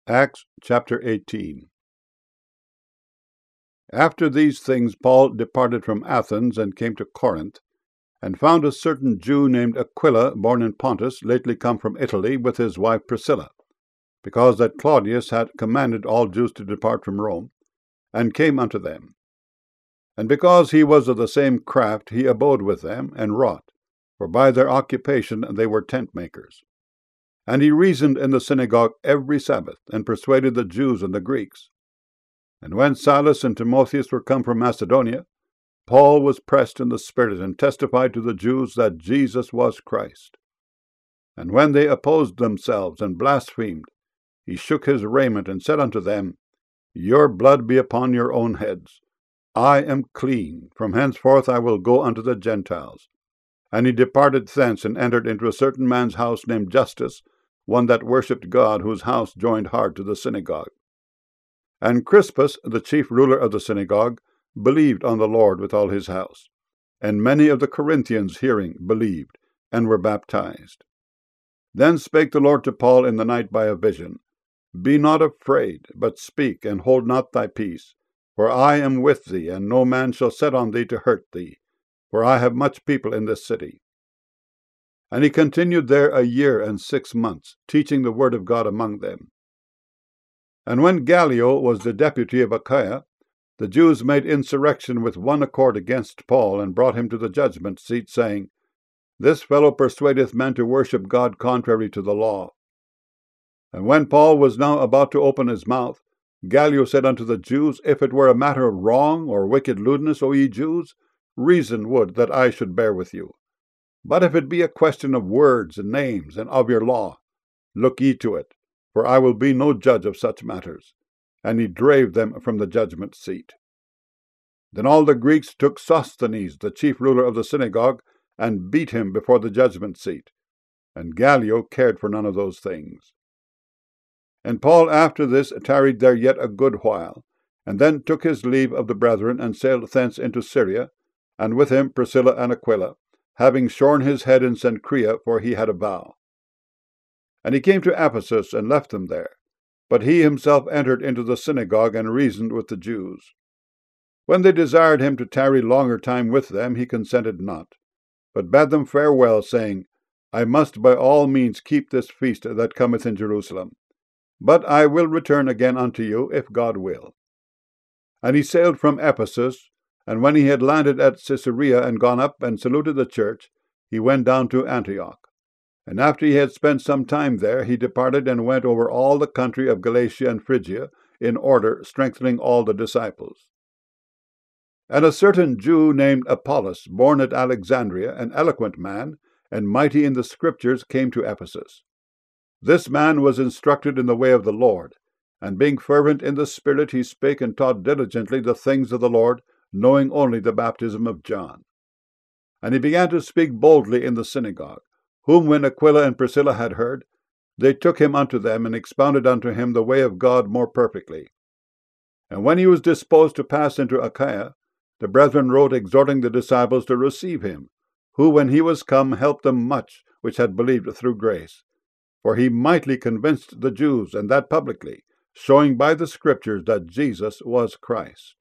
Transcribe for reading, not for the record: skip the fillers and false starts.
Acts chapter 18. After these things Paul departed from Athens and came to Corinth, and found a certain Jew named Aquila, born in Pontus, lately come from Italy, with his wife Priscilla, because that Claudius had commanded all Jews to depart from Rome, and came unto them. And because he was of the same craft, he abode with them, and wrought, for by their occupation they were tent makers. And he reasoned in the synagogue every Sabbath, and persuaded the Jews and the Greeks. And when Silas and Timotheus were come from Macedonia, Paul was pressed in the Spirit, and testified to the Jews that Jesus was Christ. And when they opposed themselves and blasphemed, he shook his raiment, and said unto them, Your blood be upon your own heads. I am clean. From henceforth I will go unto the Gentiles. And he departed thence, and entered into a certain man's house named Justus, one that worshipped God, whose house joined hard to the synagogue. And Crispus, the chief ruler of the synagogue, believed on the Lord with all his house. And many of the Corinthians, hearing, believed, and were baptized. Then spake the Lord to Paul in the night by a vision, Be not afraid, but speak, and hold not thy peace. For I am with thee, and no man shall set on thee to hurt thee, for I have much people in this city. And he continued there 1 year and 6 months, teaching the word of God among them. And when Gallio was the deputy of Achaia, the Jews made insurrection with one accord against Paul, and brought him to the judgment seat, saying, This fellow persuadeth men to worship God contrary to the law. And when Paul was now about to open his mouth, Gallio said unto the Jews, If it were a matter of wrong or wicked lewdness, O ye Jews, reason would that I should bear with you. But if it be a question of words and names and of your law, look ye to it, for I will be no judge of such matters. And he drave them from the judgment seat. Then all the Greeks took Sosthenes, the chief ruler of the synagogue, and beat him before the judgment seat. And Gallio cared for none of those things. And Paul after this tarried there yet a good while, and then took his leave of the brethren, and sailed thence into Syria, and with him Priscilla and Aquila, having shorn his head in Cenchrea, for he had a vow. And he came to Ephesus, and left them there. But he himself entered into the synagogue, and reasoned with the Jews. When they desired him to tarry longer time with them, he consented not, but bade them farewell, saying, I must by all means keep this feast that cometh in Jerusalem. But I will return again unto you, if God will. And he sailed from Ephesus, and when he had landed at Caesarea, and gone up and saluted the church, he went down to Antioch. And after he had spent some time there, he departed and went over all the country of Galatia and Phrygia, in order, strengthening all the disciples. And a certain Jew named Apollos, born at Alexandria, an eloquent man, and mighty in the Scriptures, came to Ephesus. This man was instructed in the way of the Lord, and being fervent in the Spirit, he spake and taught diligently the things of the Lord, knowing only the baptism of John. And he began to speak boldly in the synagogue, whom when Aquila and Priscilla had heard, they took him unto them, and expounded unto him the way of God more perfectly. And when he was disposed to pass into Achaia, the brethren wrote, exhorting the disciples to receive him, who, when he was come, helped them much which had believed through grace. For he mightily convinced the Jews, and that publicly, showing by the Scriptures that Jesus was Christ.